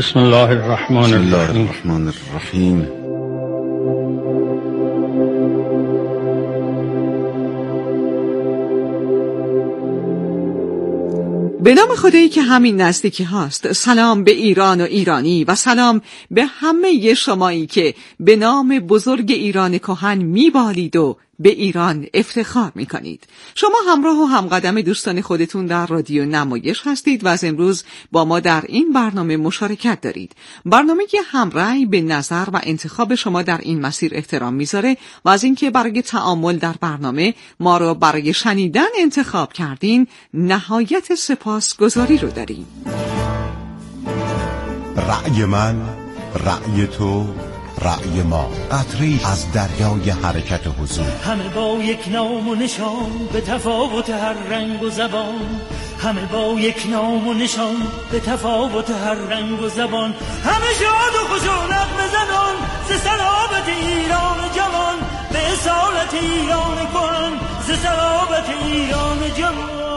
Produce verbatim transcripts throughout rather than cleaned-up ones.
بسم الله الرحمن بسم الله الرحیم. الرحمن الرحیم. به نام خدایی که همین نزدیکی هاست. سلام به ایران و ایرانی و سلام به همه شمایی که به نام بزرگ ایران کهن میبالید و به ایران افتخار میکنید. شما همراه و همقدم دوستان خودتون در رادیو نمایش هستید و از امروز با ما در این برنامه مشارکت دارید. برنامه که همرأی به نظر و انتخاب شما در این مسیر احترام میذاره و از اینکه برای تعامل در برنامه ما رو برای شنیدن انتخاب کردین نهایت سپاسگزاری رو داریم. رأی من، رأی تو، رأی ما، قطره‌ای از دریای حرکت حضور. همه با یک نام و نشان، به تفاوت هر رنگ و زبان. همه با یک نام و نشان، به تفاوت هر رنگ و زبان. همه شاد و خوش و نغمه زنان، ز صلابت ایران جوان، به اصالت ایران کهن، ز صلابت ایران جوان.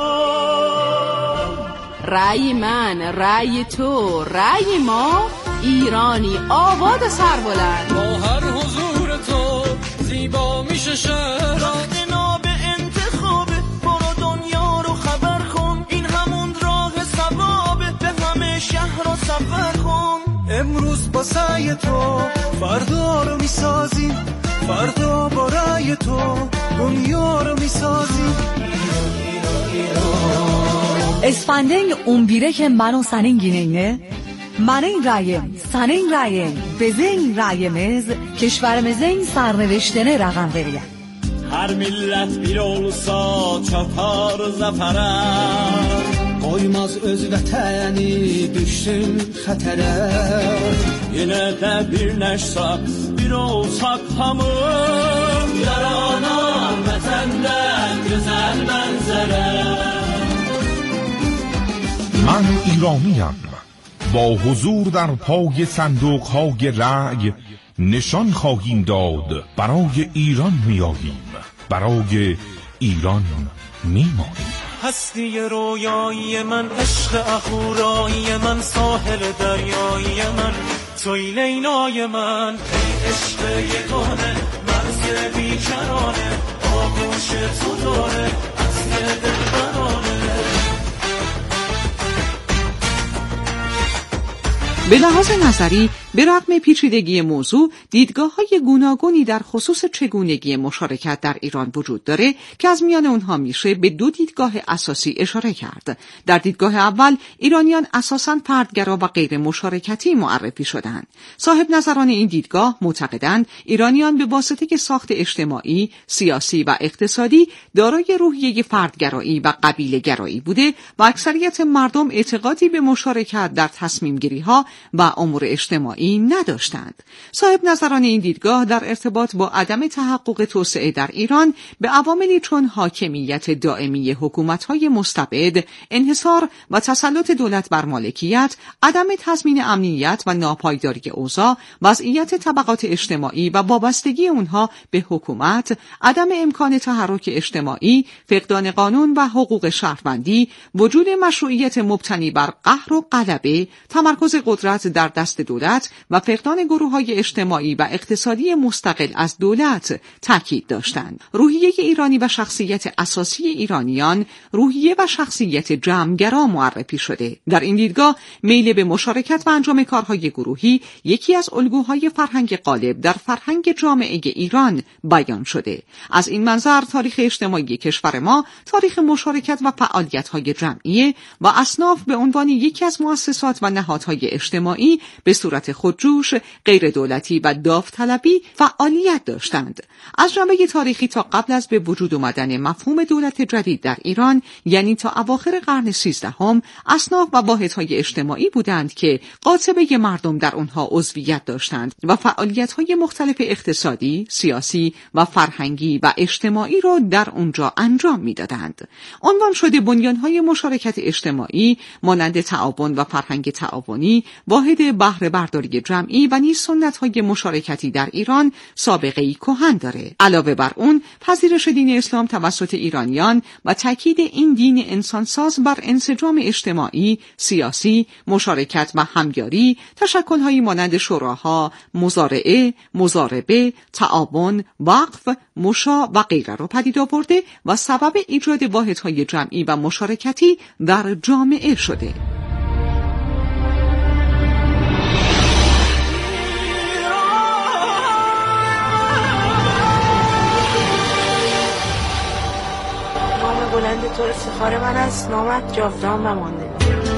رأی من، رأی تو، رأی ما، ایرانی آباد و سربلند. با هر حضور تو زیبا میشه شهر. راهنا به انتخاب، برو دنیا رو خبر کن. این همون راه ثوابه، به همه شهر رو سفر کن. امروز با سعی تو فردا رو میسازیم، فردا با رأی تو دنیا رو میسازیم. اسفندین اون بیره که منو سنین گینینه منین رایم، سنین رایم، بزین رایمز، کشورمزین سرنوشتنه رقم بریم. هر ملت bir olsa çatar zafere. Qoymaz öz vətəni düşsün xətərə. Yenə də birləşsək, bir olsaq hamı. Yaranan vətəndən gözəl mənzərə. من ایرانیم. با حضور در پای صندوق های رأی نشان خواهیم داد. برای ایران میاییم، برای ایران میمانیم. هستی رویایی من، عشق اهورایی من، ساحل دریایی من، توی لیلای من. ای عشق یگانه، مرز بیکرانه، آغوش تو داره اصل دلبرانه. به لحاظ نظری به رغم پیچیدگی موضوع، دیدگاه‌های گوناگونی در خصوص چگونگی مشارکت در ایران وجود داره که از میان اونها میشه به دو دیدگاه اساسی اشاره کرد. در دیدگاه اول، ایرانیان اساساً فردگرا و غیر مشارکتی معرفی شدند. صاحب نظران این دیدگاه معتقدند ایرانیان به واسطه ساخت اجتماعی، سیاسی و اقتصادی دارای روحیه فردگرایی و قبیله‌گرایی بوده و اکثریت مردم اعتقادی به مشارکت در تصمیم‌گیری‌ها و امور اجتماعی نداشتند. صاحب نظران این دیدگاه در ارتباط با عدم تحقق توسعه در ایران به عواملی چون حاکمیت دائمی حکومت‌های مستبد، انحصار و تسلط دولت بر مالکیت، عدم تضمین امنیت و ناپایداری اوضاع، وضعیت طبقات اجتماعی و وابستگی آنها به حکومت، عدم امکان تحرک اجتماعی، فقدان قانون و حقوق شهروندی، وجود مشروعیت مبتنی بر قهر و غلبه، تمرکز قدرت در دست دولت و فقدان گروه‌های اجتماعی و اقتصادی مستقل از دولت تاکید داشتند. روحیه ایرانی و شخصیت اساسی ایرانیان روحیه و شخصیت جمع‌گرا معرفی شده. در این دیدگاه میل به مشارکت و انجام کارهای گروهی یکی از الگوهای فرهنگ غالب در فرهنگ جامعه ایران بیان شده. از این منظر تاریخ اجتماعی کشور ما تاریخ مشارکت و فعالیت‌های جمعی و اصناف به عنوان یکی از مؤسسات و نهادهای اجتماعی به صورت خودجوش، غیر دولتی و داوطلبی فعالیت داشتند. از جنبه تاریخی تا قبل از به وجود آمدن مفهوم دولت جدید در ایران، یعنی تا اواخر قرن سیزدهم، اصناف و واحدهای اجتماعی بودند که قاطبه مردم در آنها عضویت داشتند و فعالیت‌های مختلف اقتصادی، سیاسی و فرهنگی و اجتماعی را در آنجا انجام می‌دادند. عنوان شده بنیان‌های مشارکت اجتماعی مانند تعاون و فرهنگ تعاونی، واحد بهره برداری رفتاری جمعی و نیز سنت‌های مشارکتی در ایران سابقه‌ای کهن داره. علاوه بر اون، پذیرش دین اسلام توسط ایرانیان و تاکید این دین انسانساز بر انسجام اجتماعی، سیاسی، مشارکت و همیاری، تشکل‌هایی مانند شوراها، مزارعه، مزاربه، تعاون، وقف، مشا و غیره را پدید آورده و سبب ایجاد واحدهای جمعی و مشارکتی در جامعه شده. نام بلند تو افتخار من است، نامت جاودان و مانده.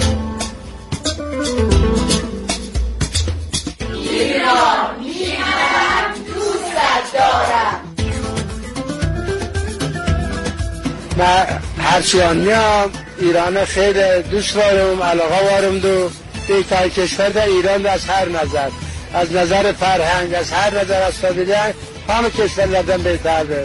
ایران میهنم دوست دارم. من هرچیانی هم ایران خیلی دوست دارم، علاقه وارم دو بهتر کشور در ایران از هر نظر، از نظر فرهنگ، از هر نظر، از طبیعت همه کشور لدن بهتر ده.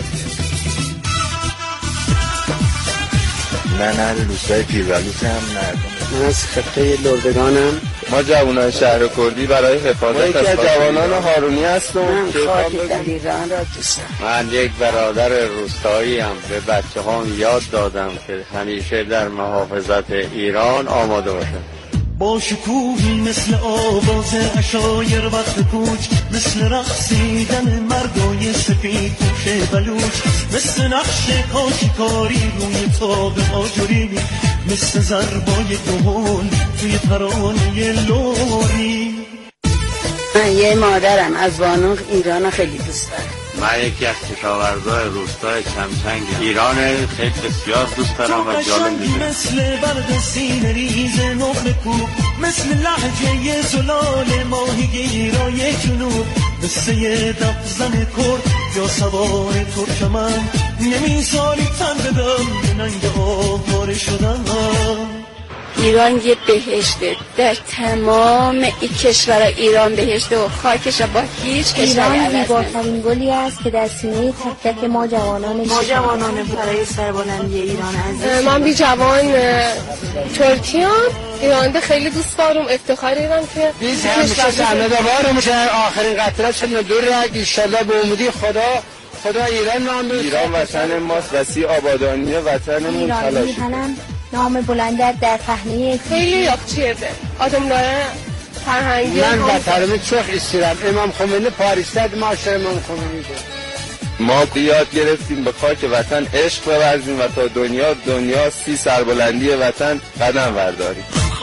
من اهل روستای پیربلوط هم مردم. من از خطه لردگانم. ما جوانان شهر کردی برای حفاظت از ما یک جوانان هارونی هستم. من خاک در ایران را دوست دارم. من یک برادر روستایی هم. به بچه هم یاد دادم که همیشه در محافظت ایران آماده باشند. با شکوهی مثل آواز عشایر وقت کوچ، مثل رقصیدن مردای سفید پوش بلوچ، مثل نقش کاشیکاری روی تاب آجوری، مثل ضربای دهل توی ترانه لوری. من یه مادرم از وانوق ایران خیلی دوست دارم. من یکی از کشاورزای روستای چمچنگ ایران خیلی بسیار دوست دارم و جالب می‌بینم. مثل برد سینه ریز نقل کوب، مثل لحجه زلال ماهیگیرای جنوب، مثل یه دف زن کرد یا سوار ترکمن، نمی‌ذاری تن بدم ننگ آواره شدن. ایران یه بهشته، در تمام این کشور ایران بهشته و خاکش با هیچ کشوری عوض نمیشه. ایران زیباترین گلی است که در سینه تک تک ما جوانان ما جوانان برای سربلندی ایران عزیز. من بی جوان ترکیام، ایران خیلی دوست دارم، افتخار ایران که biz همیشه زحمت آور میشه. آخرین قطره چند دور رگ ان شاء الله به امیدی خدا خدا ایران نام بده. ایران وطن ماست، وسیع آبادانی وطنمون تلاش کنم. نام بلندت در پهنه خیلی یافتیده آدم داره فرهنگی. من وطنم çok isterim. امام خمینی پاریس‌ت ماشه امام خمینی ده. ما یاد گرفتیم به خاک وطن عشق بورزیم و تا دنیا دنیا سی سربلندی وطن قدم برداریم.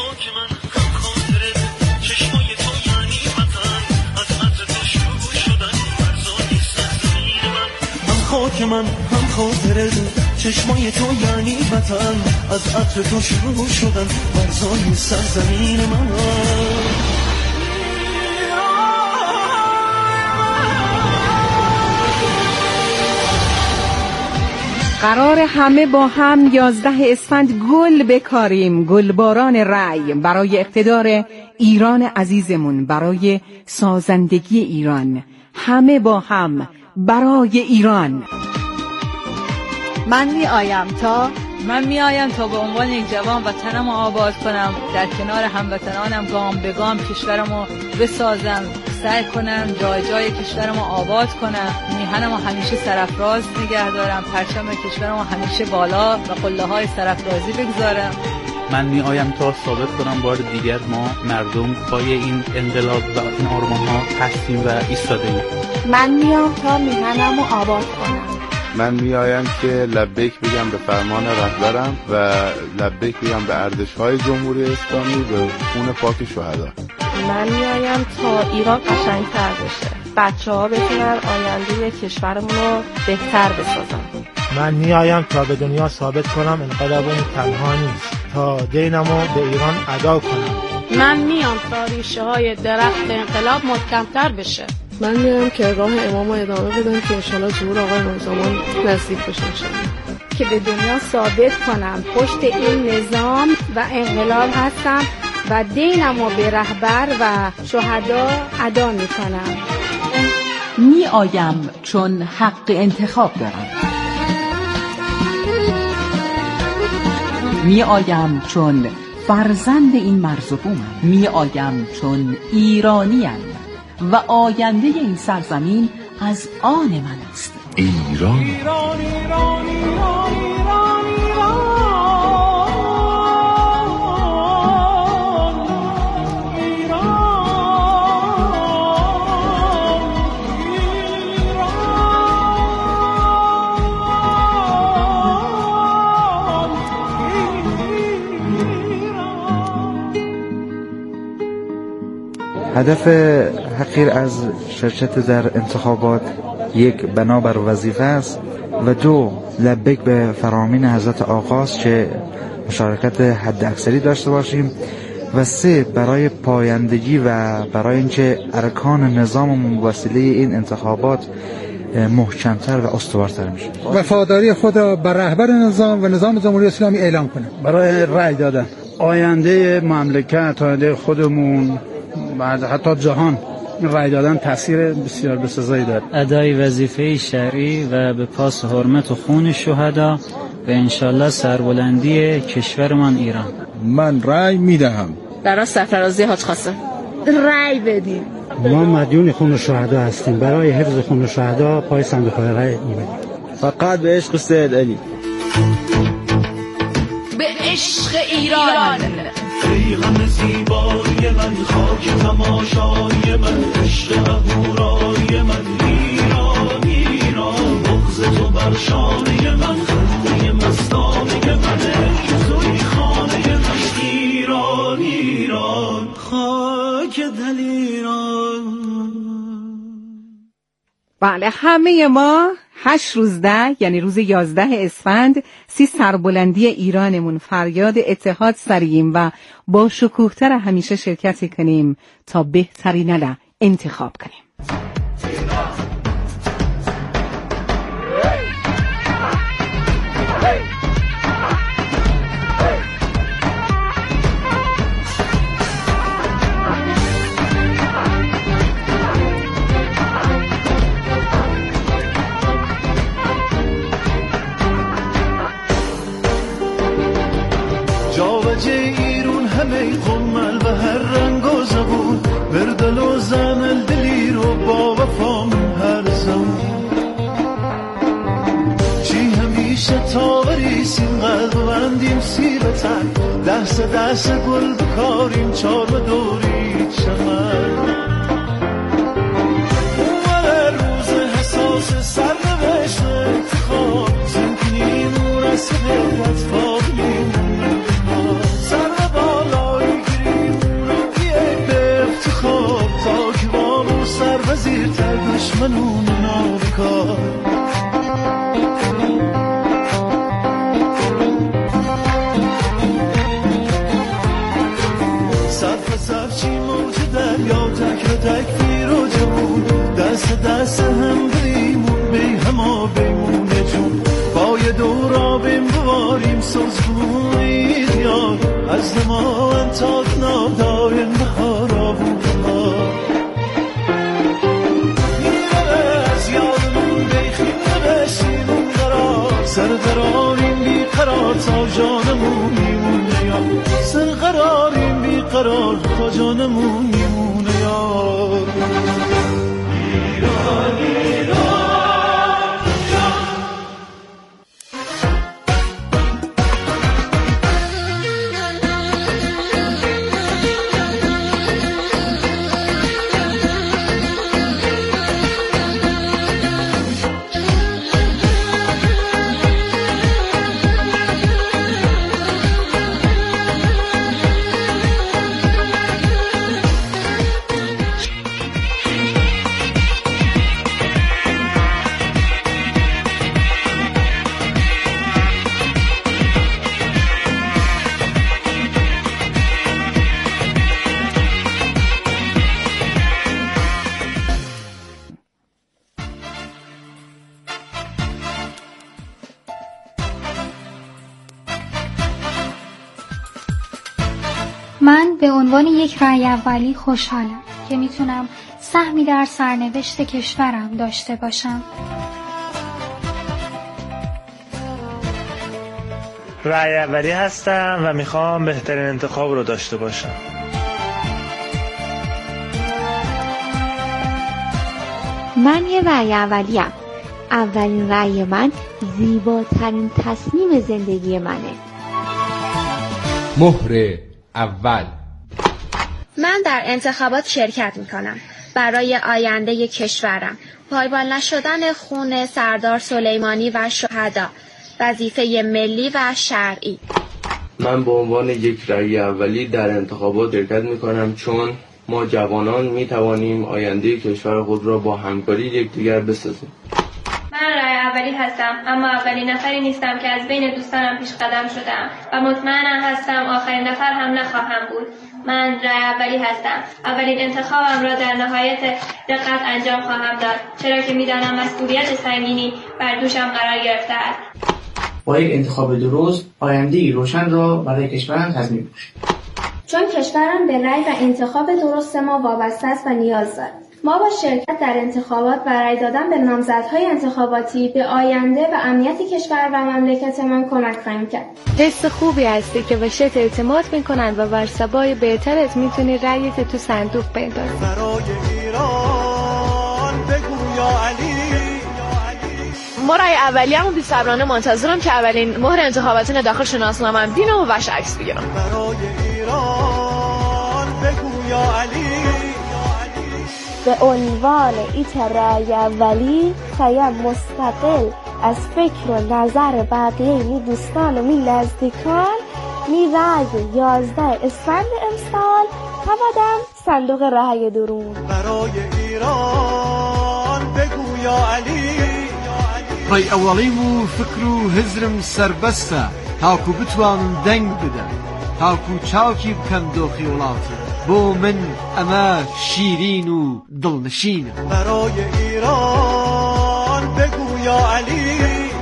خاک من هم خاطره چشمای تو یعنی وطن، از عطر تو شروع شدن ورزای سرزمین من. قرار همه با هم یازده اسفند گل بکاریم، گلباران رأی برای اقتدار ایران عزیزمون، برای سازندگی ایران، همه با هم برای ایران. من می آیم تا من می آیم تا به عنوان یک جوان وطنم رو آباد کنم، در کنار هموطنانم گام به گام کشورم رو بسازم، سعی کنم جای جای کشورم رو آباد کنم، میهنم رو همیشه سرافراز نگه دارم، پرچم کشورم رو همیشه بالا و قله های سرافرازی بگذارم. من می آیم تا ثابت کنم بار دیگر ما مردم پای این انقلاب و این آرمان ها هستیم و ایستاده‌ایم. من میام تا میهنم رو آباد کنم. من می آیم که لبیک بگم به فرمان رهبرم و لبیک بگم به ارزش‌های جمهوری اسلامی، به خون پاک شهدا. من می آیم تا ایران قشنگ‌تر بشه، بچه‌ها بتونن آینده کشورمون رو بهتر بسازن. من می آیم تا به دنیا ثابت کنم انقلابمون تنها نیست، تا دینمو به ایران ادا کنم. من میام تا ریشه های درخت انقلاب محکم‌تر بشه. من میام که راه امام رو ادامه بدم که انشالله ظهور آقای امام زمان نزدیک بشه انشالله. که به دنیا ثابت کنم پشت این نظام و انقلاب هستم و دینمو به رهبر و شهدا ادا میکنم. می آیم چون حق انتخاب دارم. می آیم چون فرزند این مرز و بومم. می آیم چون ایرانیم و آینده این سرزمین از آن من است. ایران ایران ایران ایران ایران هدف حقیر از شرکت در انتخابات یک بنابر وظیفه است و دو لبیک به فرامین حضرت آقاست که مشارکت حد اکثری داشته باشیم و سه برای پایندگی و برای اینکه ارکان نظام وسیله این انتخابات محکمتر و استوارتر میشه. وفاداری خود را بر رهبر نظام و نظام جمهوری اسلامی اعلام کنه. برای رأی دادن آینده مملکت، آینده خودمون و حتی جهان، رأی دادن تاثیر بسیار بسزایی داره. ادای وظیفه شرعی و به پاس حرمت و خون شهدا و انشالله سربلندی کشورمان ایران. من رأی میدهم. برای سرفرازی حاج قاسم رأی بدیم. ما مدیون خون شهدا هستیم. برای حفظ خون شهدا پای صندوق رأی می‌بریم. فقط به عشق سید علی. به عشق ایران. ای غم زیبای من، خاک تماشای من، عشق اهورای من، ایران ایران، بغض تو بر شانه من، خنده مستانه من، توی خانه من، ایران ایران، خاک دل ایران. بله، همه ما هشت روزده یعنی روز یازده اسفند سی سربلندی ایرانمون فریاد اتحاد سریم و با شکوهتر همیشه شرکتی کنیم تا بهترین را انتخاب کنیم. همه قمل و هر رنگ و زبون، بردل و زن دلی رو با وفا من هر زمان. چی همیشه تاوری سین قلب وندیم سیبتن، دست دست گل بکاریم چار و دوری چمن. اون روز حساس سر نوشت انتخاب، زنکنی نور از سبیت فاقلیم وزیرتر دشمنون نابکار. صرف صرف چی موج دریا، تک و تک پیر و جوون، دست دست هم بریمون بی هما بیمونه جون. پای دورا بیم بواریم سوزگون ایدیار، از نما انتاد ناداین بهارا بود بهار. سرقراریم بی قرار تا جانمون میمونه یار، سرقراریم بی قرار تا جانمون میمونه یار. ایران ایران من به عنوان یک رأی اولی خوشحالم که میتونم سهمی در سرنوشت کشورم داشته باشم. رأی اولی هستم و میخوام بهترین انتخاب رو داشته باشم. من یه رأی اولیم. اولین رأی من زیباترین تصمیم زندگی منه. مهر اول. من در انتخابات شرکت میکنم برای آینده کشورم. پایبال نشدن خون سردار سلیمانی و شهدا، وظیفه ملی و شرعی. من به عنوان یک رأی اولی در انتخابات شرکت میکنم چون ما جوانان میتوانیم آینده کشور خود را با همکاری یکدیگر بسازیم. من رأی اولی هستم، اما اولین نفری نیستم که از بین دوستانم پیش قدم شدم و مطمئنم هستم آخرین نفر هم نخواهم بود. من رأی اولی هستم. اولین انتخابم را در نهایت دقت انجام خواهم داد، چرا که میدانم مسئولیت سنگینی بر دوشم قرار گرفته است. با یک انتخاب درست آینده‌ای روشن را برای کشورم تضمین باشیم. چون کشورم به رأی و انتخاب درست ما وابسته است و نیاز دارد. ما با شرکت در انتخابات و رأی دادن به نامزدهای انتخاباتی به آینده و امنیت کشور و مملکتمان کمک خواهیم کرد. حس خوبی هستی که بهت اعتماد میکنن و بر سبای بهترت میتونی رأیت تو صندوق بندازی. برای ایران بگو یا علی. ما رأی اولیه‌مو بی‌صبرانه منتظرم که اولین مهر انتخاباتی داخل شناسنامه‌ام بینم و وش عکس بگیرم. برای ایران بگو یا علی. به عنوان ایت رأی اولی خواهیم مستقل از فکر و نظر بقیه می دوستان و می نزدیکان می رأی یازده اسفند امسال تمدن صندوق رأی درون. برای ایران بگو یا علی. رأی اولیمو فکر و هزرم سربسته تاکو بتوانن دنگ بدن تاکو چاکی بکن دو خیولاتی بو من اما شیرین و دلنشین. برای ایران بگو یا علی.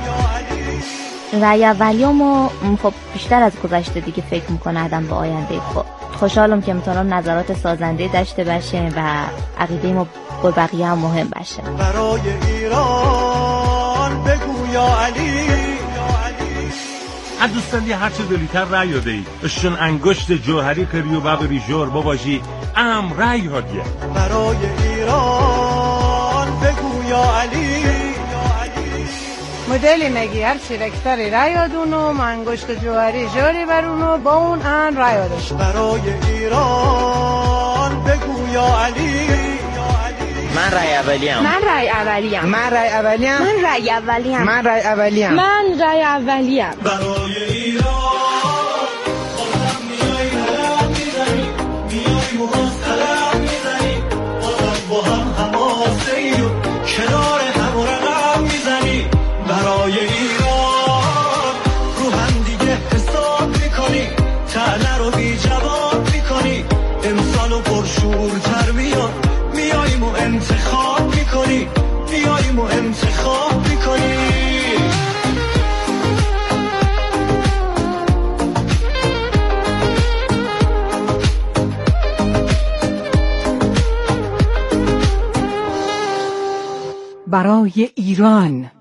رأی اولیامو خب بیشتر از گذشته دیگه فکر میکنه آدم به آینده خود. خوشحالم که میتونم نظرات سازنده داشته باشه و عقیده ما با بقیه هم مهم باشه. برای ایران بگو یا علی. از دوستان یه هرچه دلیتر رأی داده ای اشون انگشت جوهری کری و ببری جور باباشی ام رأی هادیه. برای ایران بگو یا علی. مدلی نگی هر چیرکتری رأی دادونو منگشت جوهری جوری برونو با اون ان رأی داشت. برای ایران بگو یا علی. من رأی اولیم. من رأی اولیم. من رأی اولیم. من رأی اولیم. من رأی اولیم. من رأی اولیم. برای ایران بازم میای رقم میزنی، میای محاصره میزنی، بازم با هم حماسه ای و کنار هم رقم میزنی. برای ایران رو هم دیگه حساب میکنی، طعنه رو بی جواب میکنی، امسالو پرشورتر میاد میاییم و انتخاب میکنی، میاییم و انتخاب میکنی. برای ایران.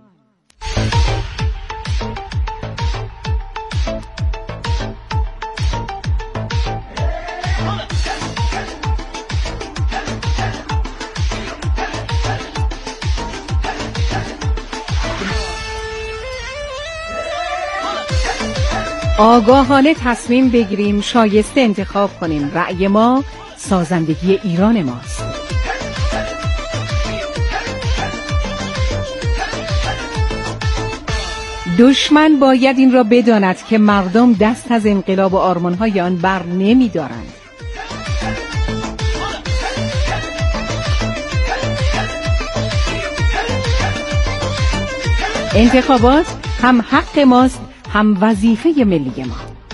آگاهانه تصمیم بگیریم، شایسته انتخاب کنیم. رأی ما سازندگی ایران ماست. دشمن باید این را بداند که مردم دست از انقلاب و آرمان‌های آن بر نمی‌دارند. انتخابات هم حق ماست هم وظیفه ملی ما.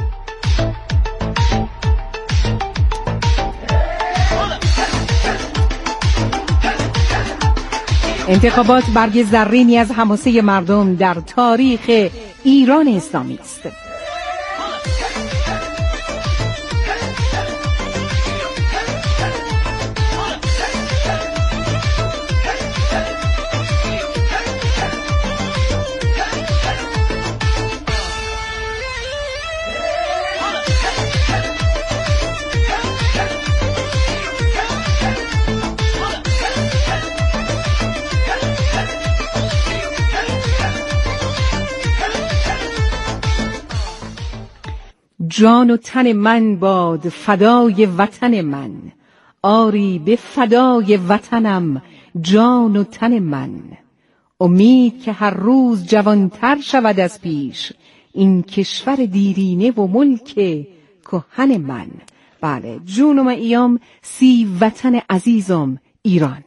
انتخابات برگ زرینی از حماسه مردم در تاریخ ایران اسلامی است. جان و تن من باد فدای وطن من، آری به فدای وطنم جان و تن من. امید که هر روز جوانتر شود از پیش، این کشور دیرینه و ملک کهن من. بله، جونم ایام سی وطن عزیزم ایران.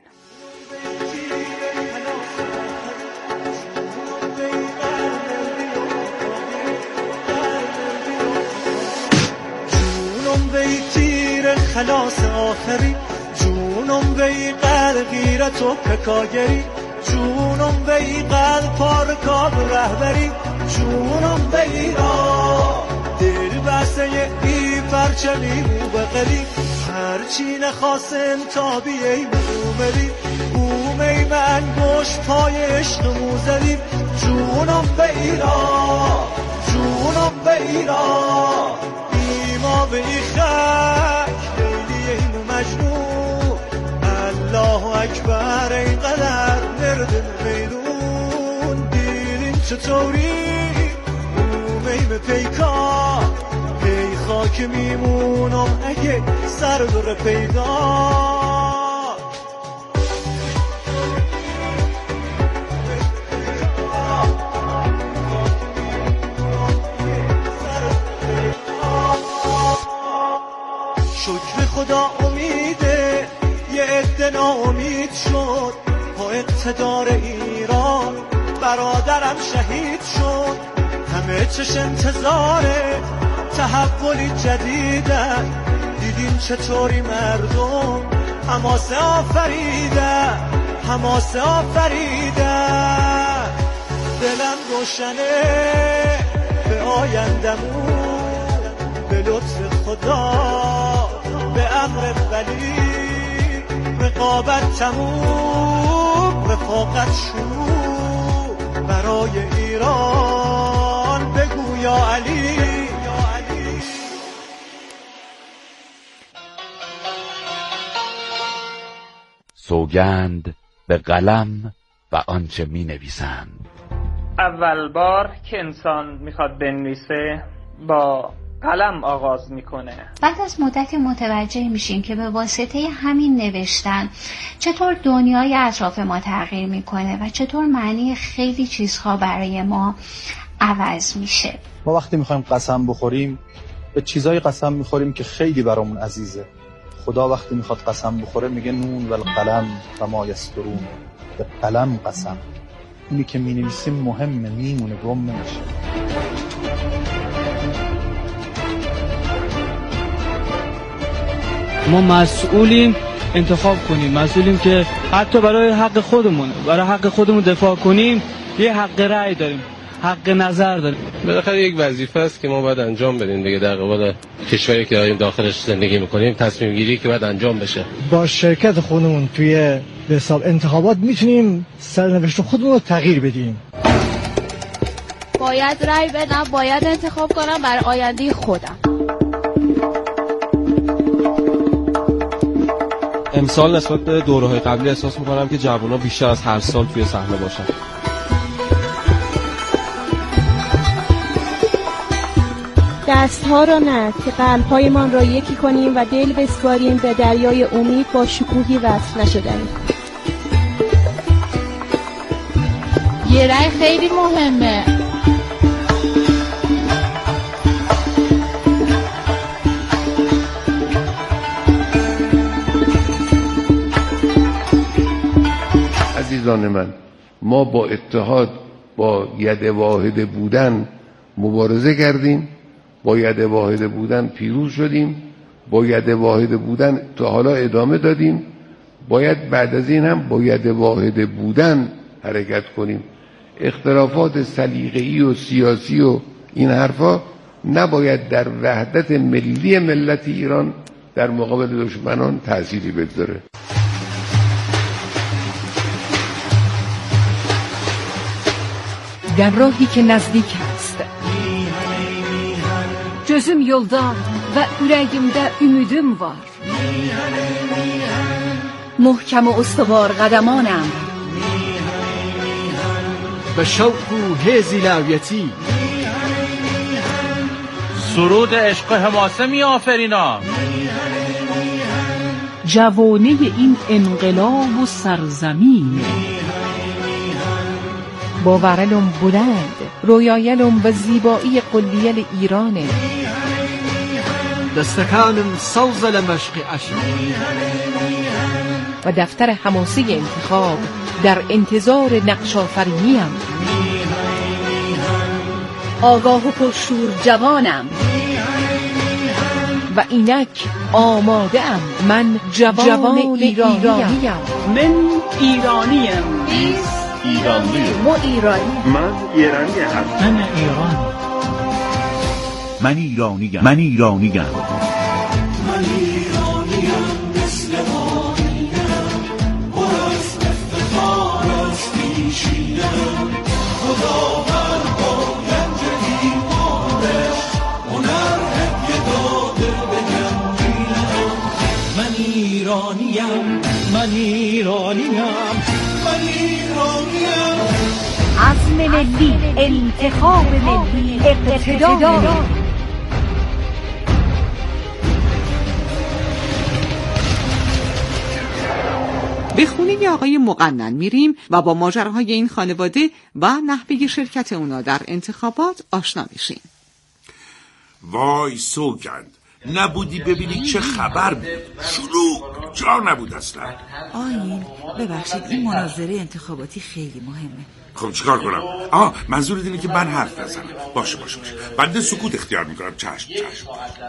جونم وی تیر خلاص آخری، جونم وی قل غیرت و پکاگری، جونم وی قل پارکاب رهبری، جونم وی را دل بسته ای پرچمی مو بقلی، هرچی نخواستن تا بیایی بومری، بومی من گوش پای عشق موزلی، جونم وی را جونم وی را ایما به ای خک لیلی این مجنون، الله اکبر اینقدر نردن میدون، دیدین چطوری بومیم پیکا پی خاک میمونم اگه سر بره پیدا. شکر خدا امیده یه عده ناامید شد، با اقتدار ایران برادرم شهید شد، همه چش انتظاره تحولی جدیدن، دیدین چطوری مردم حماسه آفریدن حماسه آفریدن، دلم روشنه به آیندمون، به لطف خدا به امر ولی، رقابت تموم رفاقت شروع، برای ایران بگو یا علی. سوگند به قلم و آنچه می نویسند. اول بار که انسان میخواد بنویسه با قلم آغاز میکنه. بعد از مدت متوجه میشیم که به واسطه همین نوشتن چطور دنیای اطراف ما تغییر میکنه و چطور معنی خیلی چیزها برای ما عوض میشه. ما وقتی میخوایم قسم بخوریم به چیزای قسم میخوریم که خیلی برامون عزیزه. خدا وقتی میخواد قسم بخوره میگه نون و القلم و ما یسطرون، به قلم قسم. اونی که مینویسیم مهمه، میمونه، گم نمیشه. ما مسئولیم انتخاب کنیم، مسئولیم که حتی برای حق خودمون برای حق خودمون دفاع کنیم. یه حق رأی داریم، حق نظر داریم. بالاخره یک وظیفه است که ما باید انجام بدیم دیگه. در قبال کشوری که داریم داخلش زندگی میکنیم، تصمیم گیری که باید انجام بشه. با شرکت خودمون توی به حساب انتخابات میتونیم سرنوشت خودمون رو تغییر بدیم. باید رأی بدم، باید انتخاب کنم برای آینده خودم. امسال نسبت به دوره‌های قبلی احساس میکنم که جوان‌ها بیشتر از هر سال توی صحنه باشن. دستها را نه که قلب‌هایمان را یکی کنیم و دل بسپاریم به دریای امید با شکوهی وصل نشدنی. یه رأی خیلی مهمه. عزیزان من، ما با اتحاد، با ید واحد بودن مبارزه کردیم، با ید واحد بودن پیروز شدیم، با ید واحد بودن تا حالا ادامه دادیم، باید بعد از این هم با ید واحد بودن حرکت کنیم. اختلافات سلیقه‌ای و سیاسی و این حرفا نباید در وحدت ملی ملت ایران در مقابل دشمنان تأثیری بگذاره. در راهی که نزدیک است، gözüm yolda və ürəyimdə ümidim var. محکم و استوار قدمانم، به شوق و هیزی لاویتی، سرود عشق حماسه می آفرینم. جوانه این انقلاب و سرزمین باورلم بلند رویایلم و زیبایی قلیل ایرانه دستکانم سوز لمشق عشق و دفتر حماسه انتخاب در انتظار نقش آفرینیم. آگاه و پرشور جوانم و اینک آماده ام. من جوان, جوان ایرانیم. من ایرانیم. ایرانی. ما ایرانی. من ایرانی هستم. من ایرانی. من ایرانیم. من ایرانیم. من ایرانیم مثل ماهیم پر از افتخار از پیشینم خدا بر باید ایمانش هنر هدیه داده به گنجینم. من ایرانیم. من ایرانیم. من ایرانیم. عزم ملی، انتخاب ملی، اقتدار. به خونه آقای مقنن میریم و با ماجراهای این خانواده و نحوه شرکت اونا در انتخابات آشنا میشیم. وای سوگند، نبودی ببینی چه خبر بود. شلوغ جا نبود اصلا. آیین ببخشید این مناظره انتخاباتی خیلی مهمه. خب چیکار کنم؟ آه منظور اینه که من حرف نزنم. باشه باشه باشه بنده سکوت اختیار میکنم. چشم چشم.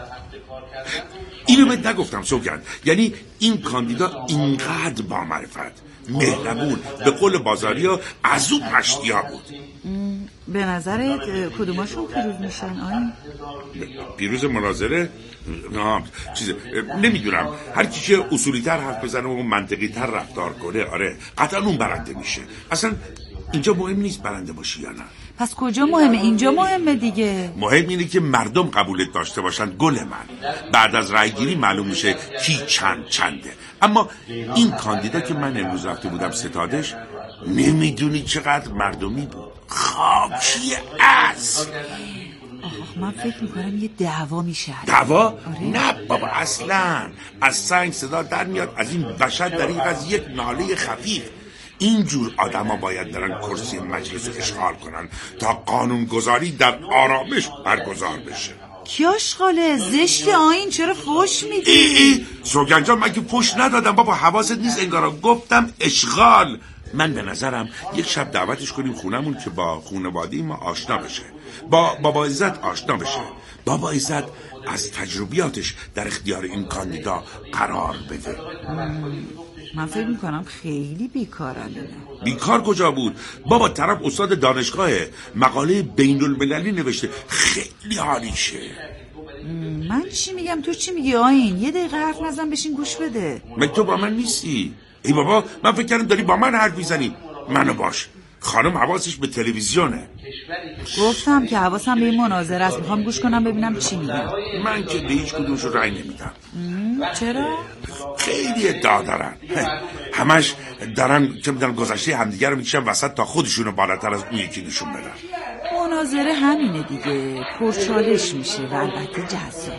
اینو بهت نگفتم سوگند، یعنی این کاندیدا اینقدر با معرفت مهربون به قول بازاریا از اون مشتیا بود. به نظرت کدوماشون پیروز میشن آیین؟ پیروز مناظره؟ نه چیز نمیدونم، هر کی که اصولی تر حرف بزنه و منطقی تر رفتار کنه آره قطعا اون برنده میشه. اصلا اینجا مهم نیست برنده باشی یا نه. پس کجا مهمه؟ اینجا مهمه دیگه. مهم اینه که مردم قبولت داشته باشن. گل من بعد از رای گیری معلوم میشه کی چند چنده. اما این کاندیدا که من امروز رفته بودم ستادش، نمیدونی چقدر مردمی بود. خاکی از آخ من فکر میکنم یه دعوا میشه. دعوا؟ آره؟ نه بابا اصلا. از سنگ صدا در میاد، از این بشر دریغ از یک ناله خفیف. اینجور آدم ها باید درن کرسی مجلس رو اشغال کنن تا قانون گذاری در آرامش برگزار بشه. کی اشغاله؟ زشت آیین، چرا فوش میدی؟ ای ای سوگن جان من که فوش ندادم بابا، حواست نیست انگارا. گفتم اشغال. من به نظرم یک شب دعوتش کنیم خونمون که با خانواده ما آشنا بشه، با بابا عزت آشنا بشه. بابا عزت از تجربیاتش در اختیار این کاندیدا قرار بده. من فکر میکنم خیلی بیکارن. بیکار کجا بود بابا؟ طرف استاد دانشگاهه، مقاله بین المللی نوشته، خیلی حالیشه. من چی میگم تو چی میگی آیین؟ یه دقیقه حرف نزن بشین گوش بده. من تو با من نیستی؟ ای بابا من فکر کردم داری با من حرف میزنی. منو باش. خانم حواسش به تلویزیونه. گفتم که حواسم به این مناظره است، میخوام گوش کنم ببینم چی میگن. من که به هیچ کدومش رأی نمیدم. چرا؟ خیلی ادعا دارن، همش دارن چه میدونم گذشته همدیگه رو میکشن وسط تا خودشونو بالاتر از اون یکی نشون بدن. مناظره همینه دیگه، پرچالش میشه و البته جذاب.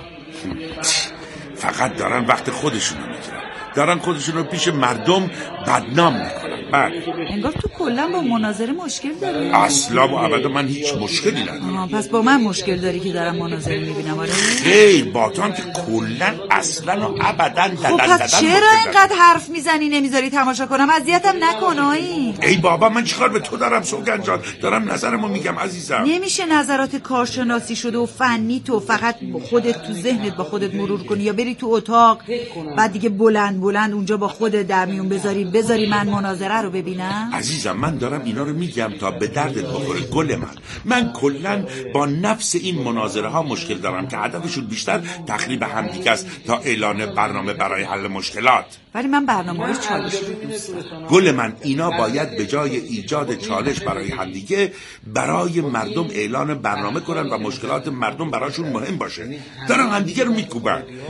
فقط دارن وقت خودشونو میگیرن، دارن خودشونو پیش مردم بدنام میکنن. بعد انگار تو کلا با مناظره مشکل داری؟ اصلا و ابدا من هیچ مشکلی ندارم. پس با من مشکل داری که دارم مناظره میبینم آره؟ خیر با تو هم که کلا اصلا و ابدا ددن خب ددن. پس چرا اینقدر حرف میزنی نمیذاری تماشا کنم؟ اذیتم نکن آیین. ای بابا من چیکار به تو دارم سوگن جان؟ دارم نظرمو میگم عزیزم. نمیشه نظرات کارشناسی شده و فنی تو فقط خودت تو ذهنت با خودت مرور کنی یا بری تو اتاق بعد دیگه بلند بلند اونجا با خودت در میون بذاری بذاری من مناظره رو ببینم؟ عزیزم من دارم اینا رو میگم تا به دردت بخوره گل من. من کلا با نفس این مناظره ها مشکل دارم که هدفشون بیشتر تخریب همدیگه است تا اعلان برنامه برای حل مشکلات. ولی من برنامه‌های چالشی رو دوست دارم. گل من اینا باید به جای ایجاد چالش برای همدیگه برای مردم اعلان برنامه کنن و مشکلات مردم براشون مهم باشه. دارن همدیگه رو میکوبن.